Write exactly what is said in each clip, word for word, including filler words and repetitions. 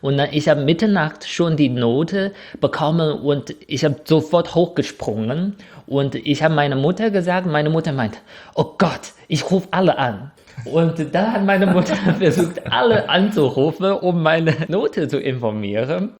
Und dann ich habe Mitternacht schon die Note bekommen und ich habe sofort hochgesprungen und ich habe meiner Mutter gesagt, meine Mutter meint, oh Gott, ich rufe alle an. Und dann hat meine Mutter versucht, alle anzurufen, um meine Note zu informieren.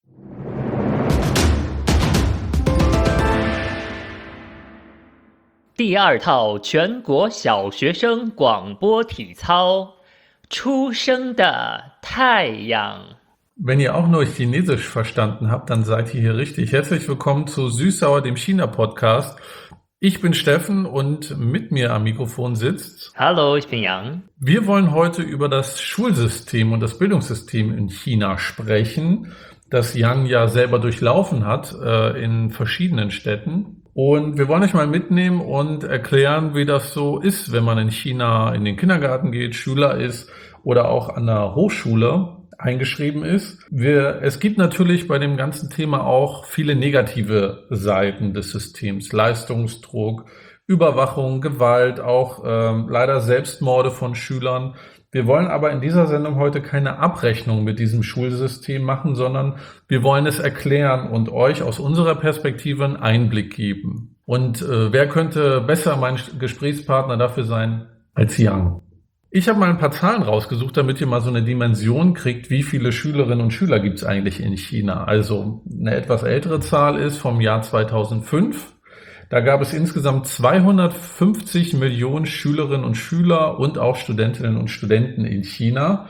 Die 二套全国小学生广播体操，出生的太阳。 Wenn ihr auch nur Chinesisch verstanden habt, dann seid ihr hier richtig. Herzlich willkommen zu Süßsauer, dem China-Podcast. Ich bin Steffen und mit mir am Mikrofon sitzt... Hallo, ich bin Yang. Wir wollen heute über das Schulsystem und das Bildungssystem in China sprechen, das Yang ja selber durchlaufen hat äh, in verschiedenen Städten. Und wir wollen euch mal mitnehmen und erklären, wie das so ist, wenn man in China in den Kindergarten geht, Schüler ist oder auch an der Hochschule eingeschrieben ist. Wir, es gibt natürlich bei dem ganzen Thema auch viele negative Seiten des Systems. Leistungsdruck, Überwachung, Gewalt, auch ähm, leider Selbstmorde von Schülern. Wir wollen aber in dieser Sendung heute keine Abrechnung mit diesem Schulsystem machen, sondern wir wollen es erklären und euch aus unserer Perspektive einen Einblick geben. Und äh, wer könnte besser mein Gesprächspartner dafür sein als Yang? Ich habe mal ein paar Zahlen rausgesucht, damit ihr mal so eine Dimension kriegt, wie viele Schülerinnen und Schüler gibt es eigentlich in China. Also eine etwas ältere Zahl ist vom Jahr zweitausendfünf. Da gab es insgesamt zweihundertfünfzig Millionen Schülerinnen und Schüler und auch Studentinnen und Studenten in China.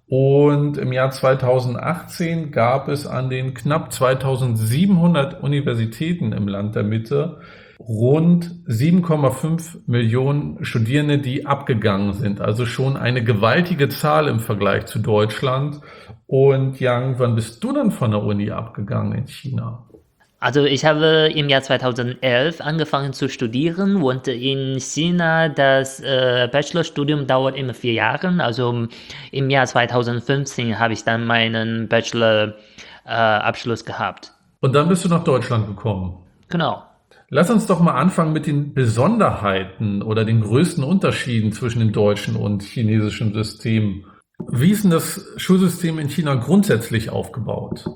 Und im Jahr zweitausendachtzehn gab es an den knapp zweitausendsiebenhundert Universitäten im Land der Mitte rund sieben Komma fünf Millionen Studierende, die abgegangen sind. Also schon eine gewaltige Zahl im Vergleich zu Deutschland. Und Yang, wann bist du dann von der Uni abgegangen in China? Also ich habe im Jahr zweitausendelf angefangen zu studieren und in China das äh, Bachelorstudium dauert immer vier Jahre. Also im Jahr zweitausendfünfzehn habe ich dann meinen Bachelor-Abschluss äh, gehabt. Und dann bist du nach Deutschland gekommen? Genau. Lass uns doch mal anfangen mit den Besonderheiten oder den größten Unterschieden zwischen dem deutschen und chinesischen System. Wie ist denn das Schulsystem in China grundsätzlich aufgebaut?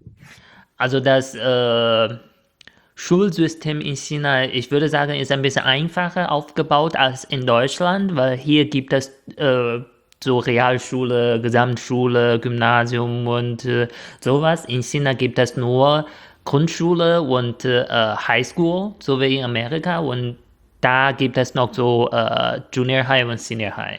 Also das äh, Schulsystem in China, ich würde sagen, ist ein bisschen einfacher aufgebaut als in Deutschland, weil hier gibt es äh, so Realschule, Gesamtschule, Gymnasium und äh, sowas. In China gibt es nur Grundschule und äh, Highschool, so wie in Amerika. Und da gibt es noch so äh, Junior High und Senior High.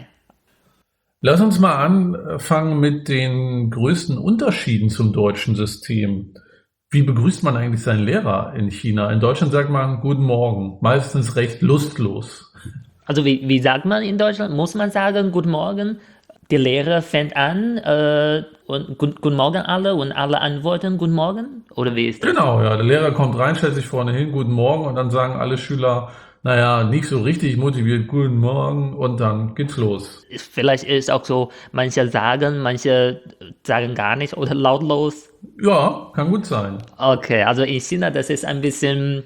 Lass uns mal anfangen mit den größten Unterschieden zum deutschen System. Wie begrüßt man eigentlich seinen Lehrer in China? In Deutschland sagt man Guten Morgen, meistens recht lustlos. Also wie, wie sagt man in Deutschland? Muss man sagen Guten Morgen? Der Lehrer fängt an äh, und gut, Guten Morgen alle und alle antworten Guten Morgen? Oder wie ist das? Genau, ja. Der Lehrer kommt rein, stellt sich vorne hin, Guten Morgen, und dann sagen alle Schüler, naja, nicht so richtig motiviert, Guten Morgen, und dann geht's los. Vielleicht ist auch so, manche sagen, manche sagen gar nicht oder lautlos. Ja, kann gut sein. Okay, also in China, das ist ein bisschen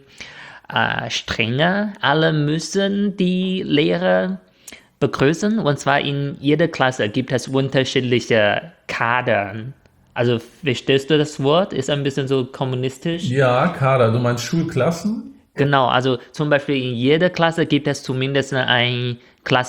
äh, strenger. Alle müssen die Lehrer begrüßen, und zwar in jeder Klasse gibt es unterschiedliche Kadern. Also verstehst du das Wort? Ist ein bisschen so kommunistisch. Ja, Kader, du meinst Schulklassen? Genau, also zum Beispiel in jeder Klasse gibt es zumindest einen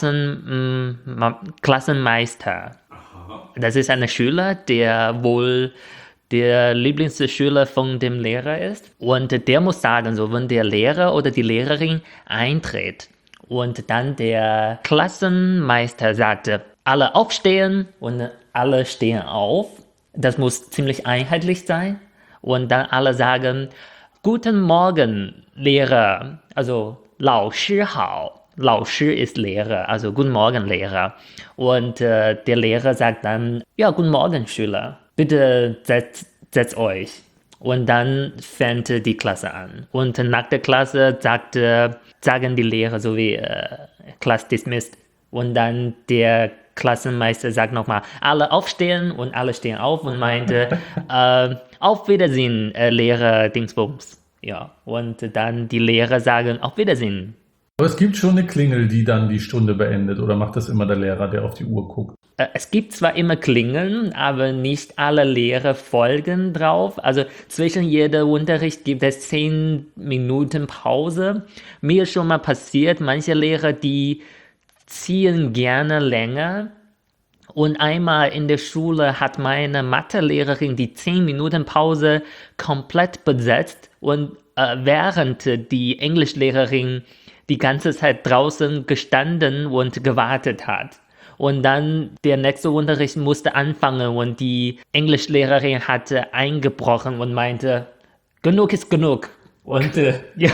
Klassen, mh, Klassenmeister. Das ist ein Schüler, der wohl der Lieblingsschüler von dem Lehrer ist. Und der muss sagen, so wenn der Lehrer oder die Lehrerin eintritt und dann der Klassenmeister sagte, alle aufstehen, und alle stehen auf. Das muss ziemlich einheitlich sein. Und dann alle sagen, Guten Morgen, Lehrer. Also, 老师好. 老师 ist Lehrer, also Guten Morgen, Lehrer. Und äh, der Lehrer sagt dann, ja, Guten Morgen, Schüler. Bitte setzt, setzt euch. Und dann fängt die Klasse an. Und nach der Klasse sagt, äh, sagen die Lehrer so wie äh, Class dismissed. Und dann der Klassenmeister sagt nochmal, alle aufstehen, und alle stehen auf und meinte, äh, auf Wiedersehen, äh, Lehrer Dingsbums. Ja, und dann die Lehrer sagen, auf Wiedersehen. Aber es gibt schon eine Klingel, die dann die Stunde beendet, oder macht das immer der Lehrer, der auf die Uhr guckt? Äh, Es gibt zwar immer Klingeln, aber nicht alle Lehrer folgen drauf. Also zwischen jedem Unterricht gibt es zehn Minuten Pause. Mir ist schon mal passiert, manche Lehrer, die ziehen gerne länger. Und einmal in der Schule hat meine Mathelehrerin die zehn Minuten Pause komplett besetzt und äh, während die Englischlehrerin die ganze Zeit draußen gestanden und gewartet hat. Und dann der nächste Unterricht musste anfangen und die Englischlehrerin hatte eingebrochen und meinte, genug ist genug. Und äh, ja,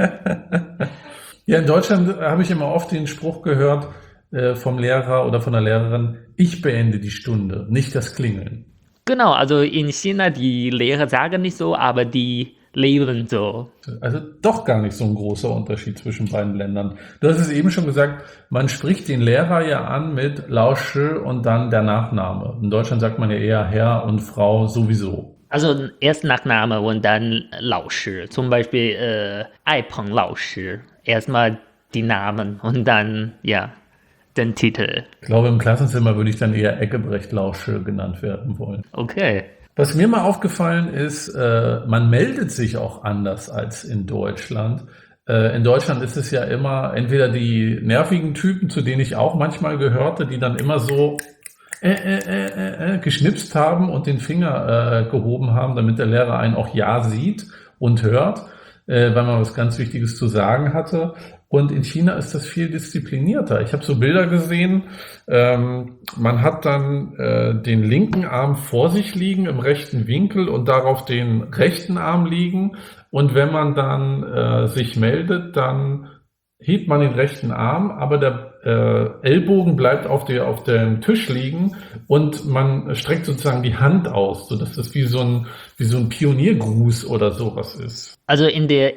Ja, in Deutschland habe ich immer oft den Spruch gehört äh, vom Lehrer oder von der Lehrerin, ich beende die Stunde, nicht das Klingeln. genau, also in China, die Lehrer sagen nicht so, aber die leben so. Also doch gar nicht so ein großer Unterschied zwischen beiden Ländern. Du hast es eben schon gesagt, man spricht den Lehrer ja an mit Lausche und dann der Nachname. In Deutschland sagt man ja eher Herr und Frau sowieso. Also erst Nachname und dann Laoshi. Zum Beispiel äh, Aipeng Laoshi. Erstmal die Namen und dann, ja, den Titel. Ich glaube, im Klassenzimmer würde ich dann eher Eckebrecht Lausche genannt werden wollen. Okay. Was mir mal aufgefallen ist, äh, man meldet sich auch anders als in Deutschland. Äh, in Deutschland ist es ja immer entweder die nervigen Typen, zu denen ich auch manchmal gehörte, die dann immer so äh, äh, äh, äh, geschnipst haben und den Finger äh, gehoben haben, damit der Lehrer einen auch ja sieht und hört, äh, weil man was ganz Wichtiges zu sagen hatte. Und in China ist das viel disziplinierter. Ich habe so Bilder gesehen, ähm, man hat dann äh, den linken Arm vor sich liegen im rechten Winkel und darauf den rechten Arm liegen. Und wenn man dann äh, sich meldet, dann hebt man den rechten Arm, aber der äh, Ellbogen bleibt auf, der, auf dem Tisch liegen und man streckt sozusagen die Hand aus, sodass das wie so ein, wie so ein Pioniergruß oder sowas ist. Also in der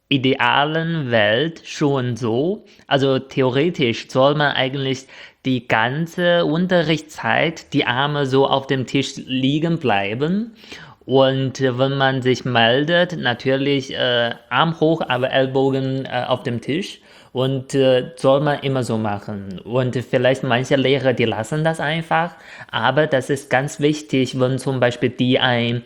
idealen Welt schon so. Also theoretisch soll man eigentlich die ganze Unterrichtszeit die Arme so auf dem Tisch liegen bleiben. Und äh, wenn man sich meldet, natürlich äh, Arm hoch, aber Ellbogen äh, auf dem Tisch. Und äh, soll man immer so machen. Und vielleicht manche Lehrer, die lassen das einfach. Aber das ist ganz wichtig, wenn zum Beispiel die ein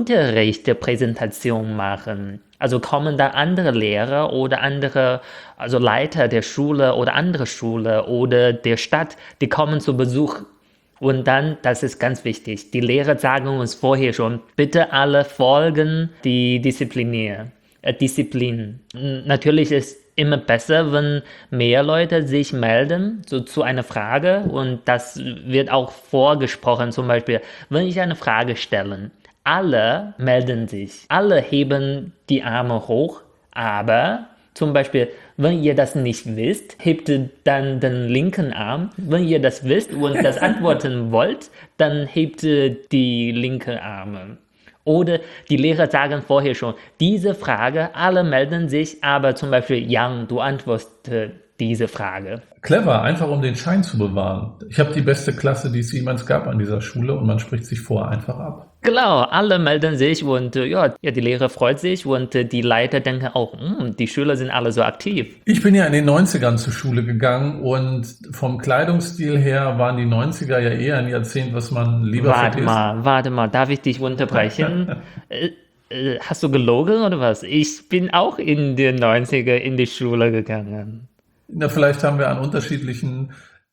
Unterrichtspräsentation machen. Also kommen da andere Lehrer oder andere, also Leiter der Schule oder andere Schule oder der Stadt, die kommen zu Besuch. Und dann, das ist ganz wichtig, die Lehrer sagen uns vorher schon, bitte alle folgen die Disziplin. Äh, Disziplin. Natürlich ist immer besser, wenn mehr Leute sich melden, so zu einer Frage. Und das wird auch vorgesprochen, zum Beispiel, wenn ich eine Frage stelle. Alle melden sich, alle heben die Arme hoch, aber zum Beispiel, wenn ihr das nicht wisst, hebt dann den linken Arm. Wenn ihr das wisst und das antworten wollt, dann hebt die linke Arme. Oder die Lehrer sagen vorher schon, diese Frage, alle melden sich, aber zum Beispiel, Yang, du antwortest diese Frage. Clever, einfach um den Schein zu bewahren. Ich habe die beste Klasse, die es jemals gab an dieser Schule und man spricht sich vorher einfach ab. Genau, alle melden sich und äh, ja, ja, die Lehrer freut sich und äh, die Leiter denken auch, hm, die Schüler sind alle so aktiv. Ich bin ja in den neunzigern zur Schule gegangen und vom Kleidungsstil her waren die neunziger ja eher ein Jahrzehnt, was man lieber Warte vergisst. mal, warte mal, darf ich dich unterbrechen? äh, äh, hast du gelogen oder was? Ich bin auch in den neunziger in die Schule gegangen. Na, vielleicht haben wir an unterschiedlichen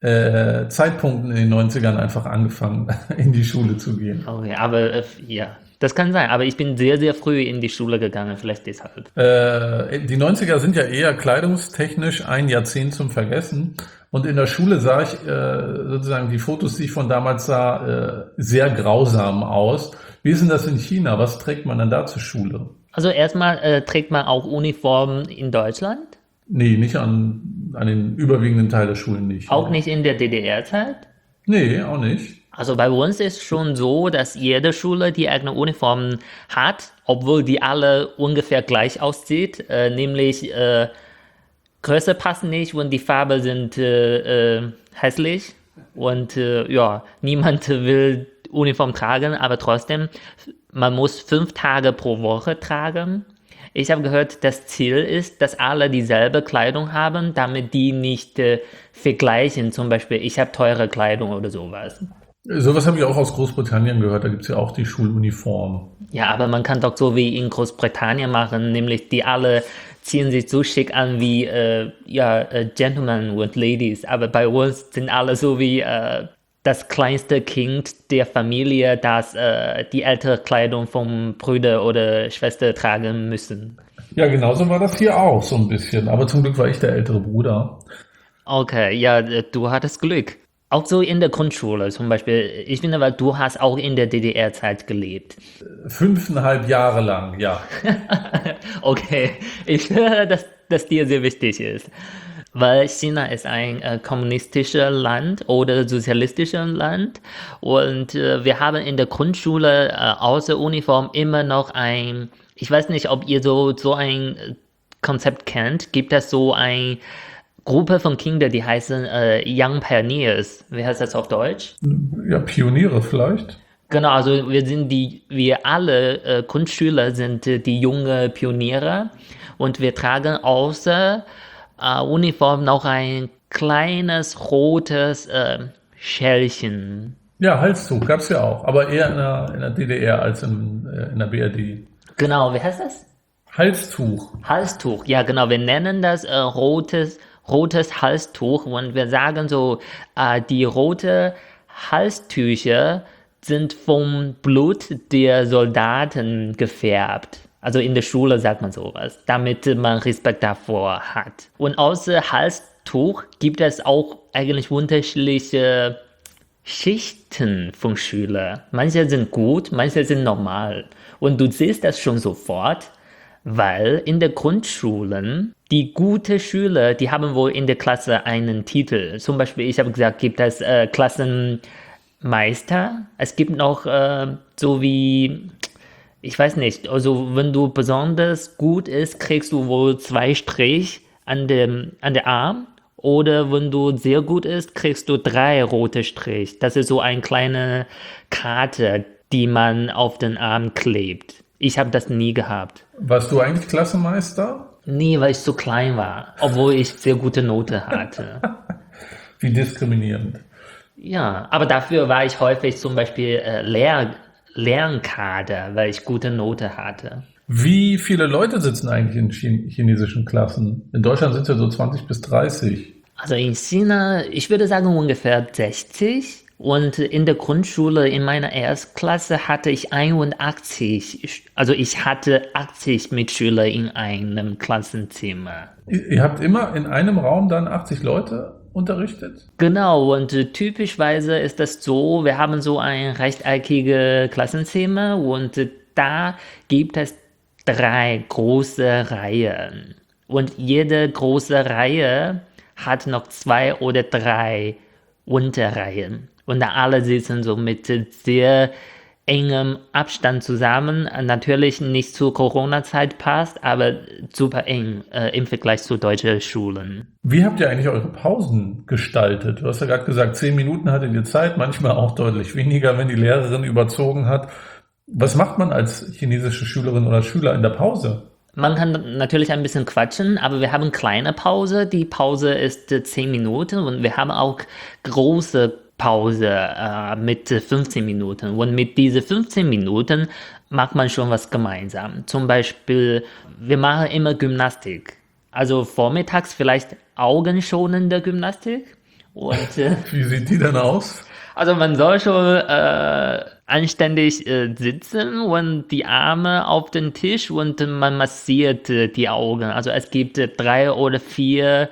äh, Zeitpunkten in den neunzigern einfach angefangen, in die Schule zu gehen. Okay, aber äh, ja, das kann sein. Aber ich bin sehr, sehr früh in die Schule gegangen, vielleicht deshalb. Äh, die neunziger sind ja eher kleidungstechnisch ein Jahrzehnt zum Vergessen. Und in der Schule sah ich äh, sozusagen die Fotos, die ich von damals sah, äh, sehr grausam aus. Wie ist denn das in China? Was trägt man dann da zur Schule? Also erstmal äh, trägt man auch Uniformen in Deutschland? Nee, nicht an, an den überwiegenden Teil der Schulen nicht. Auch nicht in der D D R-Zeit? Nee, auch nicht. Also bei uns ist schon so, dass jede Schule die eigene Uniform hat, obwohl die alle ungefähr gleich aussieht, äh, nämlich äh, Größe passen nicht und die Farben sind äh, äh, hässlich und äh, ja, niemand will Uniform tragen, aber trotzdem, man muss fünf Tage pro Woche tragen. Ich habe gehört, das Ziel ist, dass alle dieselbe Kleidung haben, damit die nicht äh, vergleichen. Zum Beispiel, ich habe teure Kleidung oder sowas. Sowas habe ich auch aus Großbritannien gehört, da gibt es ja auch die Schuluniform. Ja, aber man kann doch so wie in Großbritannien machen, nämlich die alle ziehen sich so schick an wie äh, ja, äh, Gentlemen und Ladies. Aber bei uns sind alle so wie äh, das kleinste Kind der Familie, das äh, die ältere Kleidung vom Bruder oder Schwester tragen müssen. Ja, genauso war das hier auch so ein bisschen. Aber zum Glück war ich der ältere Bruder. Okay, ja, äh, du hattest Glück. Auch so in der Grundschule zum Beispiel. Ich finde, weil du hast auch in der D D R-Zeit gelebt. Fünfeinhalb Jahre lang, ja. Okay, ich höre, dass das dir sehr wichtig ist. Weil China ist ein äh, kommunistisches Land oder sozialistisches Land und äh, wir haben in der Grundschule äh, außer Uniform immer noch ein, ich weiß nicht, ob ihr so, so ein äh, Konzept kennt, gibt es so eine Gruppe von Kindern, die heißen äh, Young Pioneers. Wie heißt das auf Deutsch? Ja, Pioniere vielleicht. Genau, also wir sind die, wir alle äh, Grundschüler sind äh, die jungen Pioniere und wir tragen außer äh, Uniform noch ein kleines rotes äh, Schälchen. Ja, Halstuch gab es ja auch, aber eher in der, in der D D R als in, äh, in der B R D. Genau, wie heißt das? Halstuch. Halstuch, ja genau, wir nennen das äh, rotes, rotes Halstuch und wir sagen so, äh, die rote Halstücher sind vom Blut der Soldaten gefärbt. Also in der Schule sagt man sowas, damit man Respekt davor hat. Und außer Halstuch gibt es auch eigentlich unterschiedliche Schichten von Schülern. Manche sind gut, manche sind normal. Und du siehst das schon sofort, weil in der Grundschulen die guten Schüler, die haben wohl in der Klasse einen Titel. Zum Beispiel, ich habe gesagt, gibt es äh, Klassenmeister. Es gibt noch äh, so wie, ich weiß nicht, also wenn du besonders gut ist, kriegst du wohl zwei Strich an dem, an der Arm. Oder wenn du sehr gut ist, kriegst du drei rote Strich. Das ist so eine kleine Karte, die man auf den Arm klebt. Ich habe das nie gehabt. Warst du eigentlich Klassenmeister? Nee, weil ich so klein war, obwohl ich sehr gute Note hatte. Wie diskriminierend. Ja, aber dafür war ich häufig zum Beispiel äh, Lehr Lernkader, weil ich gute Note hatte. Wie viele Leute sitzen eigentlich in Chin chinesischen Klassen? In Deutschland sind es ja so zwanzig bis dreißig. Also in China, ich würde sagen ungefähr sechzig. Und in der Grundschule, in meiner Erstklasse, hatte ich einundachtzig, also ich hatte achtzig Mitschüler in einem Klassenzimmer. Ihr habt immer in einem Raum dann achtzig Leute unterrichtet? Genau, und äh, typischweise ist das so, wir haben so ein rechteckiges Klassenzimmer und äh, da gibt es drei große Reihen. Und jede große Reihe hat noch zwei oder drei Unterreihen. Und da alle sitzen so mit sehr engem Abstand zusammen. Natürlich nicht zur Corona-Zeit passt, aber super eng äh, im Vergleich zu deutschen Schulen. Wie habt ihr eigentlich eure Pausen gestaltet? Du hast ja gerade gesagt, zehn Minuten hattet ihr Zeit, manchmal auch deutlich weniger, wenn die Lehrerin überzogen hat. Was macht man als chinesische Schülerin oder Schüler in der Pause? Man kann natürlich ein bisschen quatschen, aber wir haben kleine Pause. Die Pause ist äh, zehn Minuten und wir haben auch große Pause äh, mit fünfzehn Minuten. Und mit diesen fünfzehn Minuten macht man schon was gemeinsam. Zum Beispiel, wir machen immer Gymnastik. Also vormittags vielleicht augenschonende Gymnastik. Und, äh, Wie sieht die denn aus? Also man soll schon äh, anständig äh, sitzen und die Arme auf den Tisch und man massiert äh, die Augen. Also es gibt äh, drei oder vier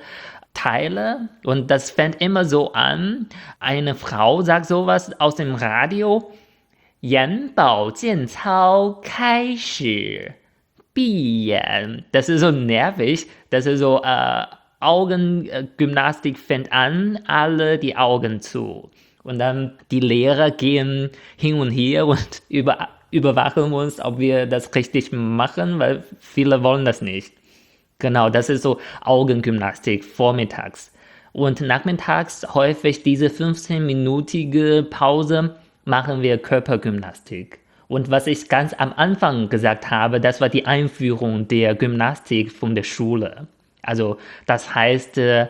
Teile und das fängt immer so an. Eine Frau sagt sowas aus dem Radio. 眼保健操开始闭眼. Das ist so nervig. Das ist so äh, Augengymnastik fängt an, alle die Augen zu. Und dann die Lehrer gehen hin und her und über, überwachen uns, ob wir das richtig machen, weil viele wollen das nicht. Genau, das ist so Augengymnastik vormittags. Und nachmittags häufig diese fünfzehn-minütige Pause machen wir Körpergymnastik. Und was ich ganz am Anfang gesagt habe, das war die Einführung der Gymnastik von der Schule. Also das heißt, äh,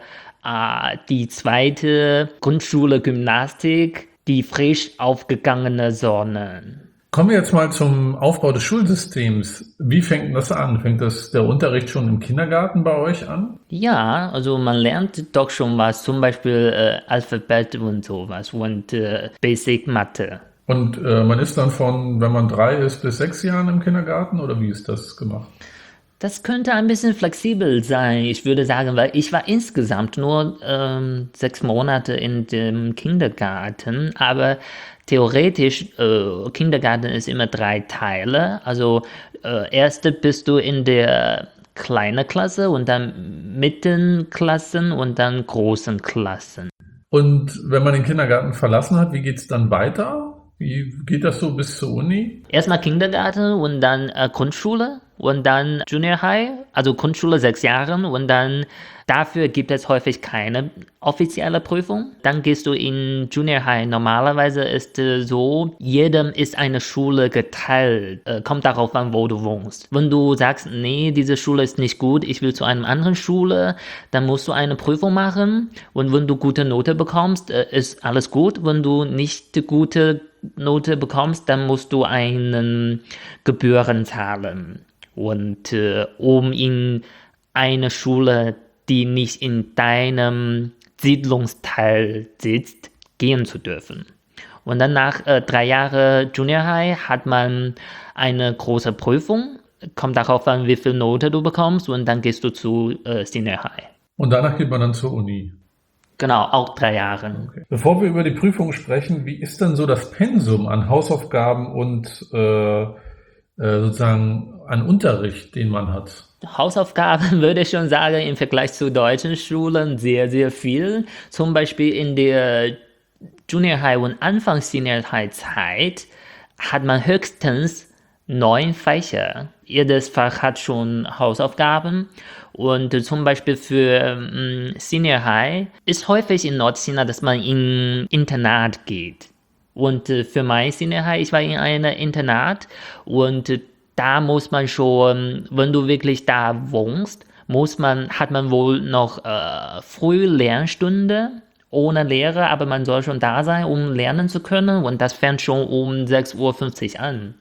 die zweite Grundschule Gymnastik, die frisch aufgegangene Sonne. Kommen wir jetzt mal zum Aufbau des Schulsystems. Wie fängt das an? Fängt das der Unterricht schon im Kindergarten bei euch an? Ja, also man lernt doch schon was, zum Beispiel äh, Alphabet und sowas und äh, Basic Mathe. Und äh, man ist dann von, wenn man drei ist, bis sechs Jahren im Kindergarten oder wie ist das gemacht? Das könnte ein bisschen flexibel sein, ich würde sagen, weil ich war insgesamt nur ähm, sechs Monate in dem Kindergarten, aber theoretisch, äh, Kindergarten ist immer drei Teile. Also äh, erste bist du in der kleinen Klasse und dann Mittelklassen und dann großen Klassen. Und wenn man den Kindergarten verlassen hat, wie geht's dann weiter? Wie geht das so bis zur Uni? Erstmal Kindergarten und dann äh, Grundschule und dann Junior High, also Grundschule sechs Jahre und dann dafür gibt es häufig keine offizielle Prüfung. Dann gehst du in Junior High. Normalerweise ist äh, so, jedem ist eine Schule geteilt. Äh, kommt darauf an, wo du wohnst. Wenn du sagst, nee, diese Schule ist nicht gut, ich will zu einer anderen Schule, dann musst du eine Prüfung machen und wenn du gute Note bekommst, äh, ist alles gut. Wenn du nicht gute Note bekommst, dann musst du einen Gebühren zahlen. Und äh, um in eine Schule, die nicht in deinem Siedlungsteil sitzt, gehen zu dürfen. Und dann nach äh, drei Jahren Junior High hat man eine große Prüfung, kommt darauf an, wie viel Note du bekommst und dann gehst du zu äh, Senior High. Und danach geht man dann zur Uni. Genau, auch drei Jahre. Okay. Bevor wir über die Prüfung sprechen, wie ist denn so das Pensum an Hausaufgaben und äh, äh, sozusagen an Unterricht, den man hat? Hausaufgaben würde ich schon sagen, im Vergleich zu deutschen Schulen sehr, sehr viel. Zum Beispiel in der Junior High und Anfang Senior High Zeit hat man höchstens neun Fächer. Jedes Fach hat schon Hausaufgaben und äh, zum Beispiel für ähm, Senior High ist häufig in Nordchina, dass man in Internat geht. Und äh, für mein Senior High, ich war in einem Internat und äh, da muss man schon, wenn du wirklich da wohnst, muss man, hat man wohl noch äh, früh Lernstunde ohne Lehrer, aber man soll schon da sein, um lernen zu können und das fängt schon um sechs Uhr fünfzig an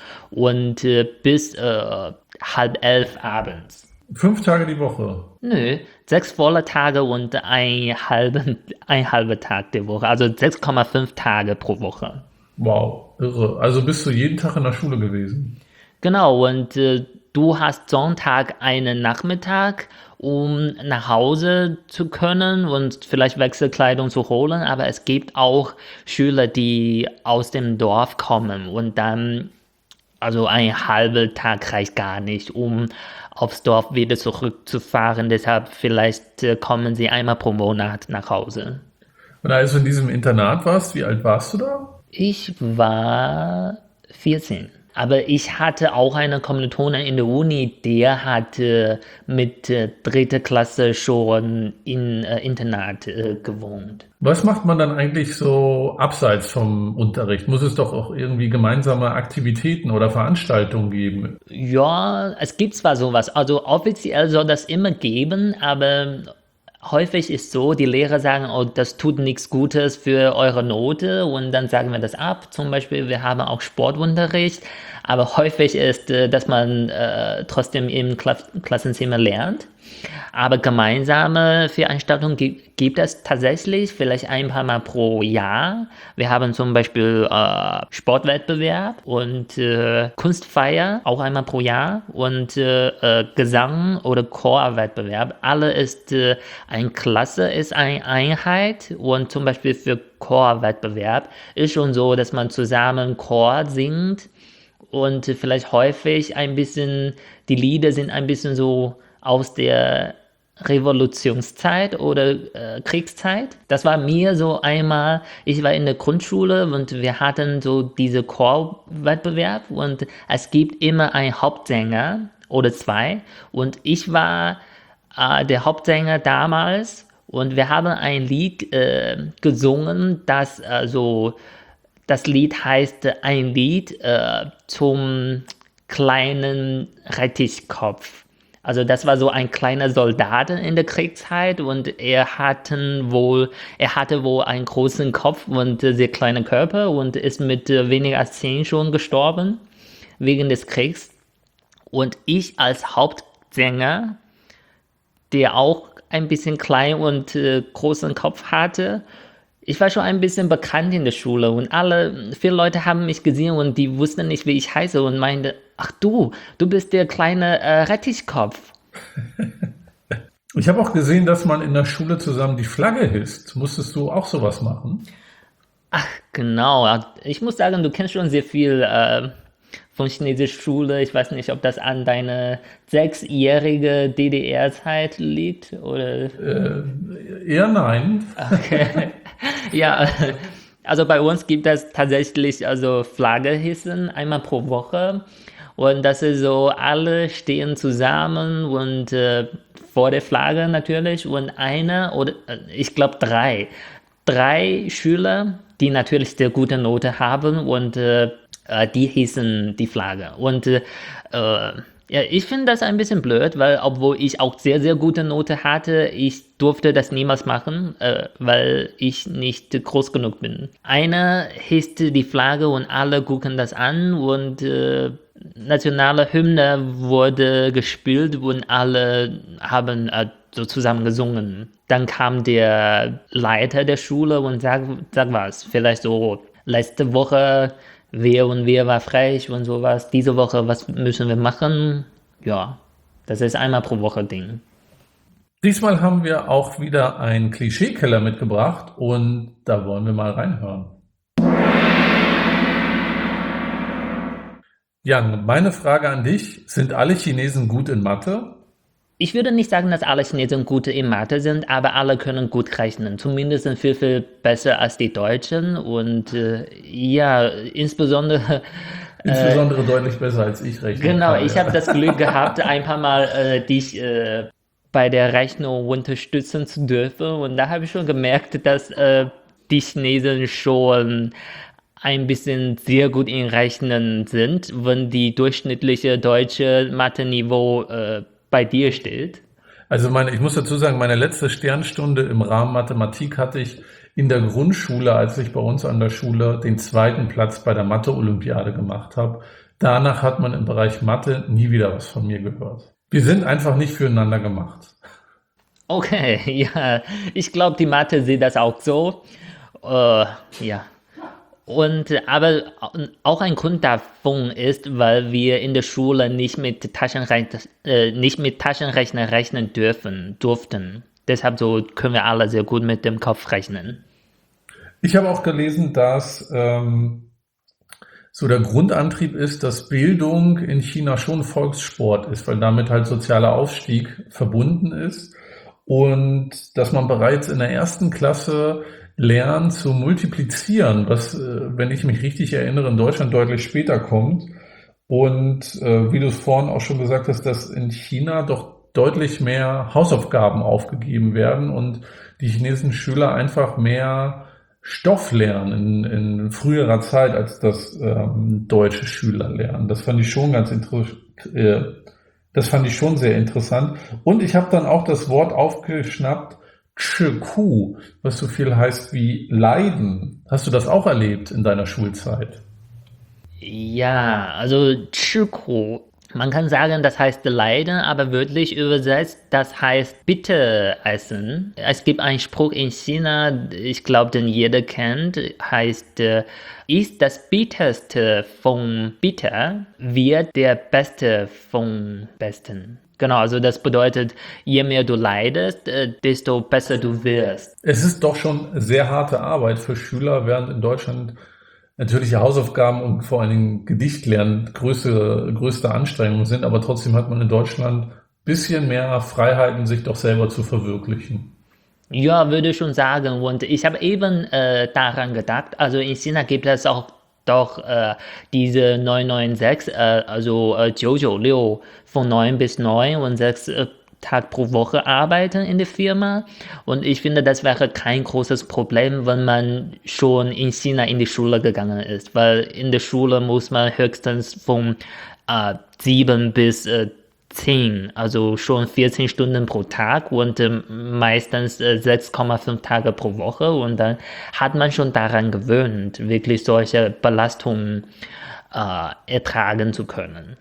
und äh, bis äh, halb elf abends. Fünf Tage die Woche? Nö, sechs volle Tage und ein halber ein halber Tag die Woche, also sechs Komma fünf Tage pro Woche. Wow, irre. Also bist du jeden Tag in der Schule gewesen? Genau, und äh, du hast Sonntag einen Nachmittag, um nach Hause zu können und vielleicht Wechselkleidung zu holen, aber es gibt auch Schüler, die aus dem Dorf kommen und dann, also ein halber Tag reicht gar nicht, um aufs Dorf wieder zurückzufahren, deshalb vielleicht äh, kommen sie einmal pro Monat nach Hause. Und als du in diesem Internat warst, wie alt warst du da? Ich war vierzehn. Aber ich hatte auch einen Kommilitonen in der Uni, der hatte mit äh, dritter Klasse schon in äh, Internat äh, gewohnt. Was macht man dann eigentlich so abseits vom Unterricht? Muss es doch auch irgendwie gemeinsame Aktivitäten oder Veranstaltungen geben? Ja, es gibt zwar sowas, also offiziell soll das immer geben, aber häufig ist so, die Lehrer sagen, oh, das tut nichts Gutes für eure Note und dann sagen wir das ab. Zum Beispiel, wir haben auch Sportunterricht, aber häufig ist, dass man äh, trotzdem im Kla- Klassenzimmer lernt. Aber gemeinsame Veranstaltungen gibt, gibt es tatsächlich vielleicht ein paar Mal pro Jahr. Wir haben zum Beispiel äh, Sportwettbewerb und äh, Kunstfeier auch einmal pro Jahr und äh, äh, Gesang oder Chorwettbewerb. Alle ist äh, eine Klasse, ist eine Einheit und zum Beispiel für Chorwettbewerb ist schon so, dass man zusammen Chor singt und vielleicht häufig ein bisschen, die Lieder sind ein bisschen so aus der Revolutionszeit oder äh, Kriegszeit. Das war mir so einmal, ich war in der Grundschule und wir hatten so diese Chorwettbewerb und es gibt immer einen Hauptsänger oder zwei und ich war äh, der Hauptsänger damals und wir haben ein Lied äh, gesungen, das äh, so Das Lied heißt ein Lied äh, zum kleinen Rettichkopf. Also das war so ein kleiner Soldat in der Kriegszeit und er hatten wohl, er hatte wohl einen großen Kopf und sehr kleinen Körper und ist mit äh, weniger als zehn schon gestorben wegen des Kriegs. Und ich als Hauptsänger, der auch ein bisschen klein und äh, großen Kopf hatte, ich war schon ein bisschen bekannt in der Schule und alle, viele Leute haben mich gesehen und die wussten nicht, wie ich heiße und meinte, ach du, du bist der kleine äh, Rettichkopf. Ich habe auch gesehen, dass man in der Schule zusammen die Flagge hisst. Musstest du auch sowas machen? Ach, genau. Ich muss sagen, du kennst schon sehr viel äh, von chinesischer Schule. Ich weiß nicht, ob das an deine sechsjährige D D R-Zeit liegt oder. Äh, eher nein. Okay. Ja, also bei uns gibt es tatsächlich also Flagge hissen einmal pro Woche und das ist so, alle stehen zusammen und äh, vor der Flagge natürlich und einer oder äh, ich glaube drei, drei Schüler, die natürlich sehr gute Note haben und äh, äh, die hissen die Flagge und äh, äh, ja, ich finde das ein bisschen blöd, weil obwohl ich auch sehr, sehr gute Note hatte, ich durfte das niemals machen, äh, weil ich nicht groß genug bin. Einer hisst die Flagge und alle gucken das an und äh, nationale Hymne wurde gespielt und alle haben äh, so zusammen gesungen. Dann kam der Leiter der Schule und sagt, sag was, vielleicht so letzte Woche wer und wer war frech und sowas. Diese Woche, was müssen wir machen? Ja, das ist einmal pro Woche Ding. Diesmal haben wir auch wieder einen Klischeekeller mitgebracht und da wollen wir mal reinhören. Jan, meine Frage an dich, sind alle Chinesen gut in Mathe? Ich würde nicht sagen, dass alle Chinesen gut in Mathe sind, aber alle können gut rechnen. Zumindest viel, viel besser als die Deutschen. Und äh, ja, insbesondere... Insbesondere äh, deutlich besser als ich rechne. Genau, ich habe das Glück gehabt, ein paar Mal äh, dich äh, bei der Rechnung unterstützen zu dürfen. Und da habe ich schon gemerkt, dass äh, die Chinesen schon ein bisschen sehr gut in Rechnen sind, wenn die durchschnittliche deutsche Mathe-Niveau äh, bei dir steht. Also meine, ich muss dazu sagen, meine letzte Sternstunde im Rahmen Mathematik hatte ich in der Grundschule, als ich bei uns an der Schule den zweiten Platz bei der Mathe-Olympiade gemacht habe. Danach hat man im Bereich Mathe nie wieder was von mir gehört. Wir sind einfach nicht füreinander gemacht. Okay, ja, ich glaube, die Mathe sieht das auch so. Äh, ja. Und aber auch ein Grund davon ist, weil wir in der Schule nicht mit Taschenrechner, äh, nicht mit Taschenrechner rechnen dürfen, durften. Deshalb so können wir alle sehr gut mit dem Kopf rechnen. Ich habe auch gelesen, dass ähm, so der Grundantrieb ist, dass Bildung in China schon Volkssport ist, weil damit halt sozialer Aufstieg verbunden ist und dass man bereits in der ersten Klasse lernen zu multiplizieren, was, wenn ich mich richtig erinnere, in Deutschland deutlich später kommt. Und äh, wie du es vorhin auch schon gesagt hast, dass in China doch deutlich mehr Hausaufgaben aufgegeben werden und die chinesischen Schüler einfach mehr Stoff lernen in, in früherer Zeit, als das ähm, deutsche Schüler lernen. Das fand ich schon ganz interessant. Äh, das fand ich schon sehr interessant. Und ich habe dann auch das Wort aufgeschnappt, Chiku, was so viel heißt wie Leiden. Hast du das auch erlebt in deiner Schulzeit? Ja, also Chiku, man kann sagen, das heißt Leiden, aber wörtlich übersetzt, das heißt bitte essen. Es gibt einen Spruch in China, ich glaube, den jeder kennt, heißt, äh, ist das Bitterste vom Bitter, wird der Beste vom Besten. Genau, also das bedeutet, je mehr du leidest, desto besser du wirst. Es ist doch schon sehr harte Arbeit für Schüler, während in Deutschland natürliche Hausaufgaben und vor allen Dingen Gedichtlernen größte, größte Anstrengungen sind, aber trotzdem hat man in Deutschland ein bisschen mehr Freiheiten, sich doch selber zu verwirklichen. Ja, würde ich schon sagen. Und ich habe eben äh, daran gedacht, also in China gibt es auch doch äh, diese neun neun sechs, äh, also äh, neun neun sechs von neun bis neun und sechs äh, Tag pro Woche arbeiten in der Firma. Und ich finde, das wäre kein großes Problem, wenn man schon in China in die Schule gegangen ist. Weil in der Schule muss man höchstens von äh, sieben bis äh, zehn, also schon vierzehn Stunden pro Tag und äh, meistens äh, sechs Komma fünf Tage pro Woche. Und dann hat man schon daran gewöhnt, wirklich solche Belastungen äh, ertragen zu können.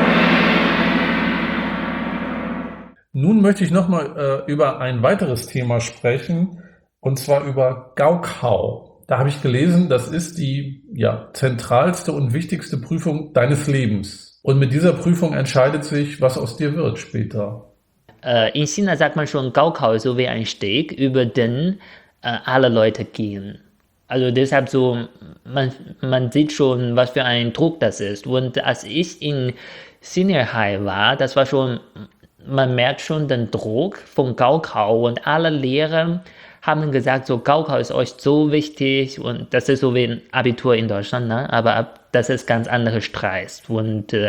Nun möchte ich nochmal äh, über ein weiteres Thema sprechen, und zwar über Gaokao. Da habe ich gelesen, das ist die ja, zentralste und wichtigste Prüfung deines Lebens. Und mit dieser Prüfung entscheidet sich, was aus dir wird später. Äh, in China sagt man schon, Gaokao ist so wie ein Steg, über den äh, alle Leute gehen. Also deshalb so, man, man sieht schon, was für ein Druck das ist. Und als ich in Senior High war, das war schon... Man merkt schon den Druck von Gaokao und alle Lehrer haben gesagt, so Gaokao ist euch so wichtig und das ist so wie ein Abitur in Deutschland, ne? Aber das ist ganz anderer Stress. Und äh,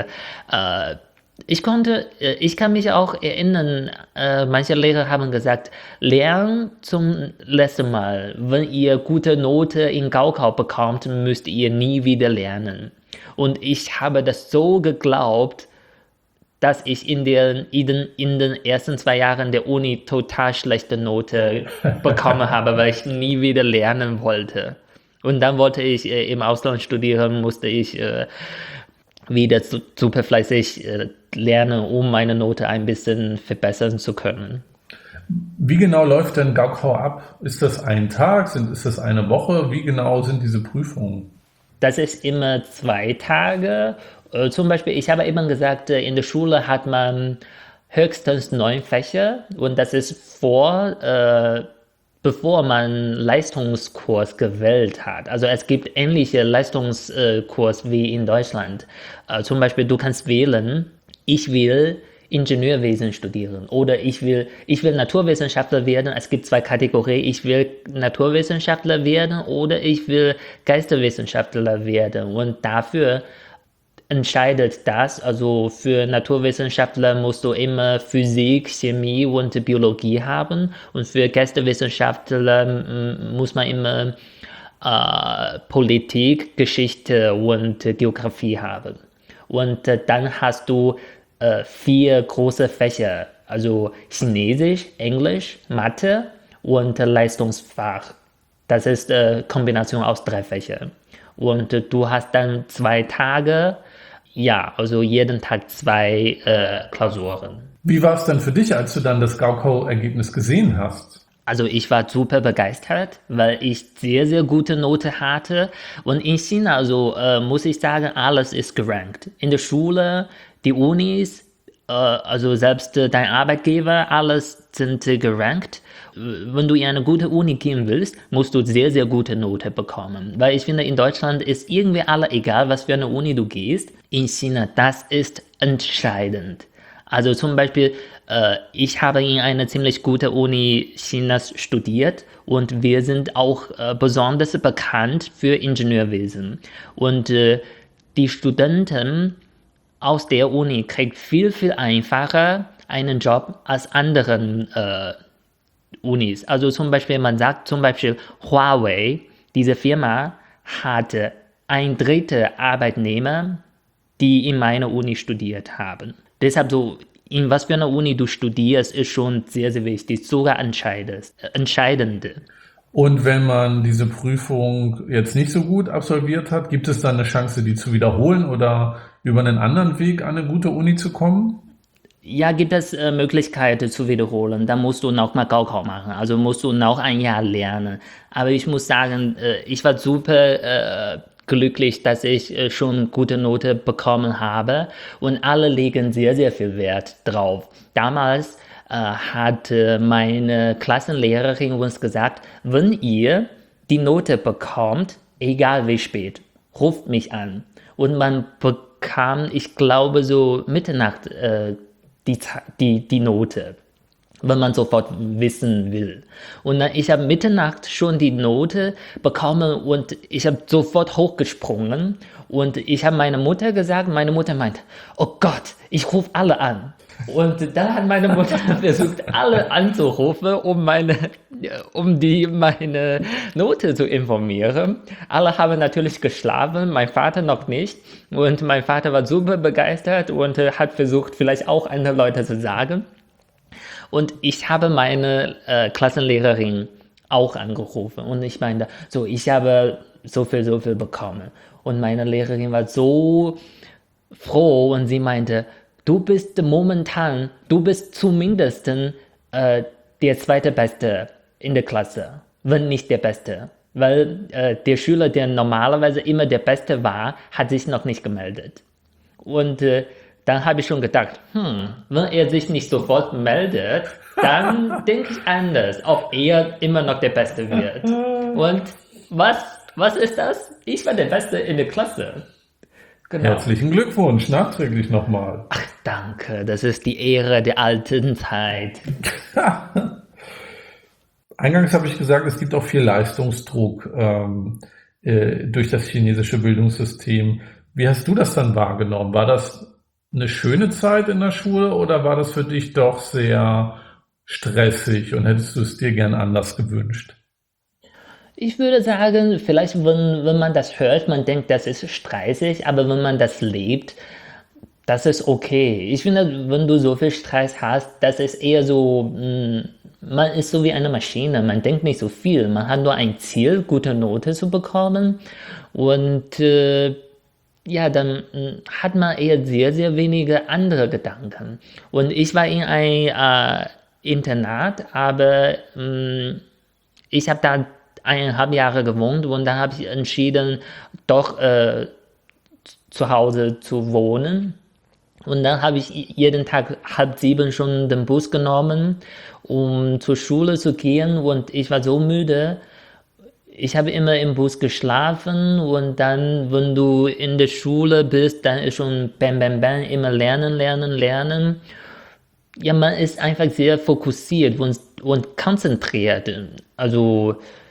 ich konnte, ich kann mich auch erinnern, äh, manche Lehrer haben gesagt, lernen zum letzten Mal, wenn ihr gute Note in Gaokao bekommt, müsst ihr nie wieder lernen. Und ich habe das so geglaubt, dass ich in den, in, den, in den ersten zwei Jahren der Uni total schlechte Note bekommen habe, weil ich nie wieder lernen wollte. Und dann wollte ich äh, im Ausland studieren, musste ich äh, wieder su- super fleißig äh, lernen, um meine Note ein bisschen verbessern zu können. Wie genau läuft denn Gaokao ab? Ist das ein Tag? Sind, ist das eine Woche? Wie genau sind diese Prüfungen? Das ist immer zwei Tage. Äh, zum Beispiel, ich habe eben gesagt, äh, in der Schule hat man höchstens neun Fächer und das ist vor, äh, bevor man Leistungskurs gewählt hat. Also es gibt ähnliche Leistungskurs wie in Deutschland. Äh, zum Beispiel, du kannst wählen, ich will Ingenieurwesen studieren oder ich will, ich will Naturwissenschaftler werden. Es gibt zwei Kategorien. Ich will Naturwissenschaftler werden oder ich will Geisteswissenschaftler werden. Und dafür entscheidet das. Also für Naturwissenschaftler musst du immer Physik, Chemie und Biologie haben. Und für Geisteswissenschaftler mm, muss man immer äh, Politik, Geschichte und Geografie haben. Und äh, dann hast du äh, vier große Fächer, also Chinesisch, Englisch, Mathe und äh, Leistungsfach. Das ist eine Kombination aus drei Fächern. Und äh, du hast dann zwei Tage, ja, also jeden Tag zwei äh, Klausuren. Wie war es denn für dich, als du dann das Gaokao-Ergebnis gesehen hast? Also ich war super begeistert, weil ich sehr, sehr gute Note hatte. Und in China, also äh, muss ich sagen, alles ist gerankt. In der Schule, die Unis, äh, also selbst äh, dein Arbeitgeber, alles sind äh, gerankt. Wenn du in eine gute Uni gehen willst, musst du sehr, sehr gute Note bekommen. Weil ich finde, in Deutschland ist irgendwie alle egal, was für eine Uni du gehst. In China, das ist entscheidend. Also zum Beispiel, äh, ich habe in einer ziemlich guten Uni Chinas studiert und wir sind auch äh, besonders bekannt für Ingenieurwesen. Und äh, die Studenten aus der Uni kriegen viel, viel einfacher einen Job als anderen äh, Unis. Also zum Beispiel, man sagt zum Beispiel Huawei, diese Firma hatte ein Drittel Arbeitnehmer, die in meiner Uni studiert haben. Deshalb so, in was für einer Uni du studierst, ist schon sehr, sehr wichtig, sogar entscheidend. Und wenn man diese Prüfung jetzt nicht so gut absolviert hat, gibt es dann eine Chance, die zu wiederholen oder über einen anderen Weg an eine gute Uni zu kommen? Ja, gibt es äh, Möglichkeiten zu wiederholen. Da musst du noch mal Gaokao machen. Also musst du noch ein Jahr lernen. Aber ich muss sagen, äh, ich war super äh, glücklich, dass ich äh, schon gute Note bekommen habe. Und alle legen sehr, sehr viel Wert drauf. Damals äh, hat äh, meine Klassenlehrerin uns gesagt, wenn ihr die Note bekommt, egal wie spät, ruft mich an. Und man bekam, ich glaube, so Mitternacht äh, Die, die, die Note, wenn man sofort wissen will. Und dann, ich habe Mitternacht schon die Note bekommen und ich habe sofort hochgesprungen Und ich habe meiner Mutter gesagt, meine Mutter meint, oh Gott, ich rufe alle an. Und dann hat meine Mutter versucht, alle anzurufen, um meine, um die meine Note zu informieren. Alle haben natürlich geschlafen, mein Vater noch nicht. Und mein Vater war super begeistert und äh, hat versucht, vielleicht auch andere Leute zu sagen. Und ich habe meine äh, Klassenlehrerin auch angerufen und ich meinte, so, ich habe so viel, so viel bekommen. Und meine Lehrerin war so froh und sie meinte, du bist momentan, du bist zumindest äh, der zweite Beste in der Klasse, wenn nicht der Beste. Weil äh, der Schüler, der normalerweise immer der Beste war, hat sich noch nicht gemeldet. Und äh, dann habe ich schon gedacht, hm, wenn er sich nicht sofort meldet, dann denke ich anders, ob er immer noch der Beste wird. Und was, was ist das? Ich war der Beste in der Klasse. Genau. Herzlichen Glückwunsch, nachträglich nochmal. Ach, danke, das ist die Ehre der alten Zeit. Eingangs habe ich gesagt, es gibt auch viel Leistungsdruck ähm, äh, durch das chinesische Bildungssystem. Wie hast du das dann wahrgenommen? War das eine schöne Zeit in der Schule oder war das für dich doch sehr stressig und hättest du es dir gern anders gewünscht? Ich würde sagen, vielleicht wenn, wenn man das hört, man denkt, das ist stressig, aber wenn man das lebt, das ist okay. Ich finde, wenn du so viel Stress hast, das ist eher so, mh, man ist so wie eine Maschine, man denkt nicht so viel, man hat nur ein Ziel, gute Note zu bekommen und äh, ja, dann mh, hat man eher sehr, sehr wenige andere Gedanken. Und ich war in ein äh, Internat, aber mh, ich habe da eineinhalb Jahre gewohnt und dann habe ich entschieden, doch äh, zu Hause zu wohnen. Und dann habe ich jeden Tag halb sieben schon den Bus genommen, um zur Schule zu gehen und ich war so müde. Ich habe immer im Bus geschlafen und dann, wenn du in der Schule bist, dann ist schon bam, bam, bam, immer lernen, lernen, lernen. Ja, man ist einfach sehr fokussiert und, und konzentriert. Also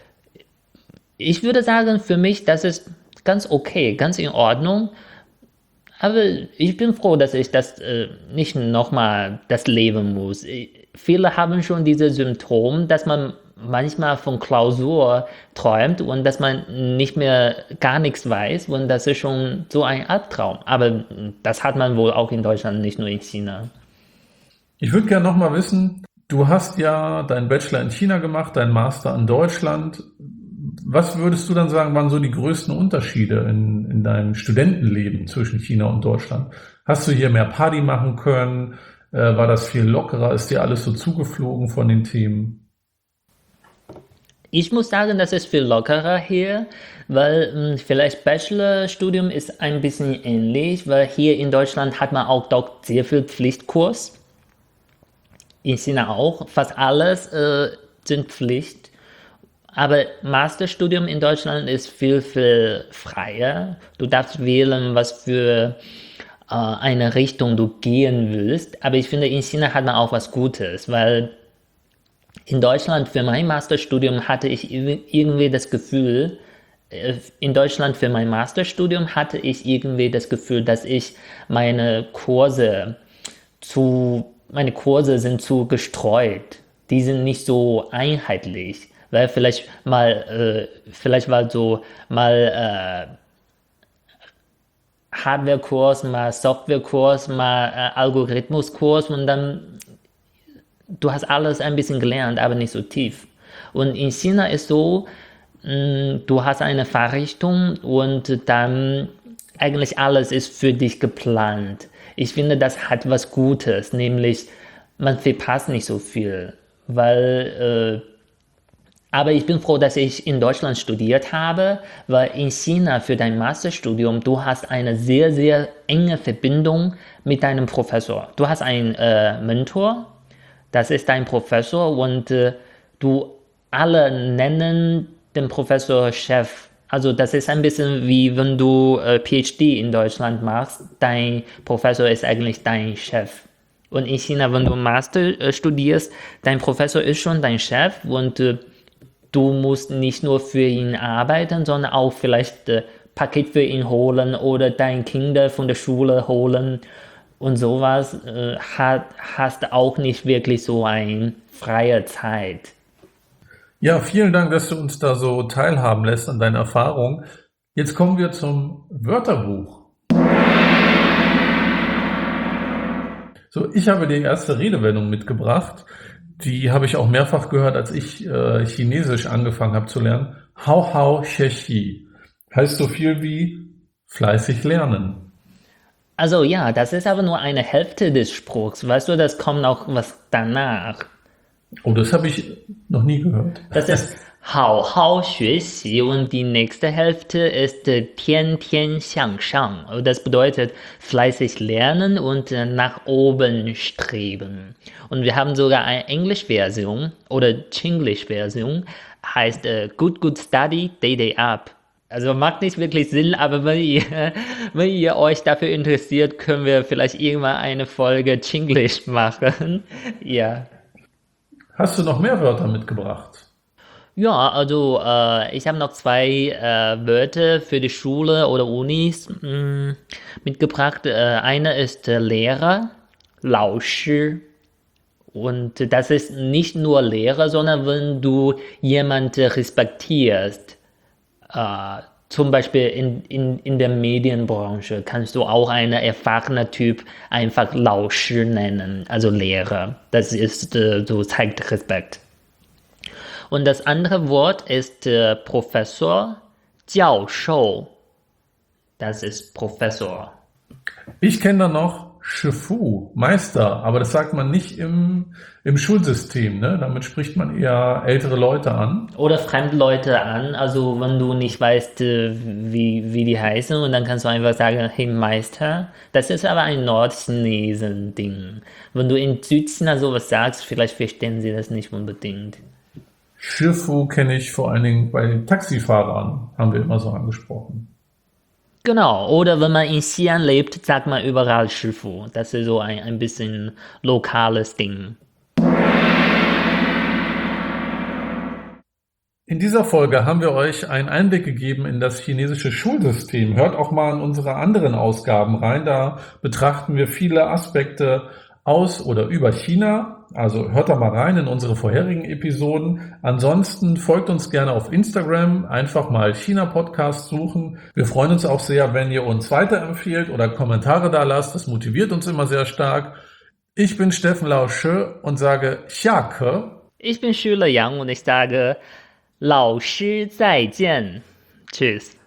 ich würde sagen, für mich, das ist ganz okay, ganz in Ordnung. Aber ich bin froh, dass ich das äh, nicht nochmal das leben muss. Ich, viele haben schon diese Symptome, dass man manchmal von Klausur träumt und dass man nicht mehr gar nichts weiß und das ist schon so ein Albtraum. Aber das hat man wohl auch in Deutschland, nicht nur in China. Ich würde gerne nochmal wissen, du hast ja deinen Bachelor in China gemacht, deinen Master in Deutschland. Was würdest du dann sagen, waren so die größten Unterschiede in, in deinem Studentenleben zwischen China und Deutschland? Hast du hier mehr Party machen können? Äh, war das viel lockerer? Ist dir alles so zugeflogen von den Themen? Ich muss sagen, das ist viel lockerer hier, weil mh, vielleicht Bachelorstudium ist ein bisschen ähnlich, weil hier in Deutschland hat man auch doch sehr viel Pflichtkurs. In China auch. Fast alles äh, sind Pflicht. Aber Masterstudium in Deutschland ist viel, viel freier. Du darfst wählen, was für äh, eine Richtung du gehen willst. Aber ich finde, in China hat man auch was Gutes, weil in Deutschland für mein Masterstudium hatte ich irgendwie das Gefühl, äh, in Deutschland für mein Masterstudium hatte ich irgendwie das Gefühl, dass ich meine Kurse zu, meine Kurse sind zu gestreut. Die sind nicht so einheitlich. Weil vielleicht mal, äh, vielleicht war so mal äh, Hardware-Kurs, mal Software-Kurs, mal äh, Algorithmus-Kurs und dann, du hast alles ein bisschen gelernt, aber nicht so tief. Und in China ist so, mh, du hast eine Fahrrichtung und dann eigentlich alles ist für dich geplant. Ich finde, das hat was Gutes, nämlich man verpasst nicht so viel, weil äh, aber ich bin froh, dass ich in Deutschland studiert habe, weil in China für dein Masterstudium, du hast eine sehr, sehr enge Verbindung mit deinem Professor. Du hast einen äh, Mentor, das ist dein Professor und äh, du alle nennen den Professor Chef. Also das ist ein bisschen wie wenn du äh, PhD in Deutschland machst, dein Professor ist eigentlich dein Chef. Und in China, wenn du Master äh, studierst, dein Professor ist schon dein Chef und äh, du musst nicht nur für ihn arbeiten, sondern auch vielleicht äh, Paket für ihn holen oder deine Kinder von der Schule holen und sowas, äh, hat, hast auch nicht wirklich so eine freie Zeit. Ja, vielen Dank, dass du uns da so teilhaben lässt an deinen Erfahrungen. Jetzt kommen wir zum Wörterbuch. So, ich habe die erste Redewendung mitgebracht. Die habe ich auch mehrfach gehört, als ich äh, Chinesisch angefangen habe zu lernen. Hao hao xie xi. Heißt so viel wie fleißig lernen. Also ja, das ist aber nur eine Hälfte des Spruchs. Weißt du, das kommt auch was danach. Oh, das habe ich noch nie gehört. Das ist hao hao xue xi und die nächste Hälfte ist äh, tian tian xiang shang. Und das bedeutet fleißig lernen und äh, nach oben streben. Und wir haben sogar eine Englisch-Version oder Chinglish-Version, heißt äh, good good study, day day up. Also macht nicht wirklich Sinn, aber wenn ihr, wenn ihr euch dafür interessiert, können wir vielleicht irgendwann eine Folge Chinglish machen. Ja. Hast du noch mehr Wörter mitgebracht? Ja, also äh, ich habe noch zwei äh, Wörter für die Schule oder Unis mh, mitgebracht. Äh, eine ist äh, Lehrer, 老师. Und das ist nicht nur Lehrer, sondern wenn du jemanden respektierst. Äh, zum Beispiel in, in, in der Medienbranche kannst du auch einen erfahrenen Typ einfach 老师 nennen, also Lehrer. Das ist, äh, so zeigt Respekt. Und das andere Wort ist äh, Professor, 教授. Das ist Professor. Ich kenne da noch Shifu, Meister, aber das sagt man nicht im, im Schulsystem, ne? Damit spricht man eher ältere Leute an. Oder Fremdleute an, also wenn du nicht weißt, äh, wie, wie die heißen, und dann kannst du einfach sagen, hey Meister. Das ist aber ein Nordchinesen-Ding. Wenn du in Südchina sowas sagst, vielleicht verstehen sie das nicht unbedingt. Shifu kenne ich vor allen Dingen bei den Taxifahrern, haben wir immer so angesprochen. Genau, oder wenn man in Xi'an lebt, sagt man überall Shifu. Das ist so ein, ein bisschen lokales Ding. In dieser Folge haben wir euch einen Einblick gegeben in das chinesische Schulsystem. Hört auch mal in unsere anderen Ausgaben rein. Da betrachten wir viele Aspekte aus oder über China. Also hört da mal rein in unsere vorherigen Episoden. Ansonsten folgt uns gerne auf Instagram. Einfach mal China-Podcast suchen. Wir freuen uns auch sehr, wenn ihr uns weiterempfehlt oder Kommentare da lasst. Das motiviert uns immer sehr stark. Ich bin Steffen Lausche und sage Xiake. Ich bin Schüler Yang und ich sage 老师再见. Tschüss.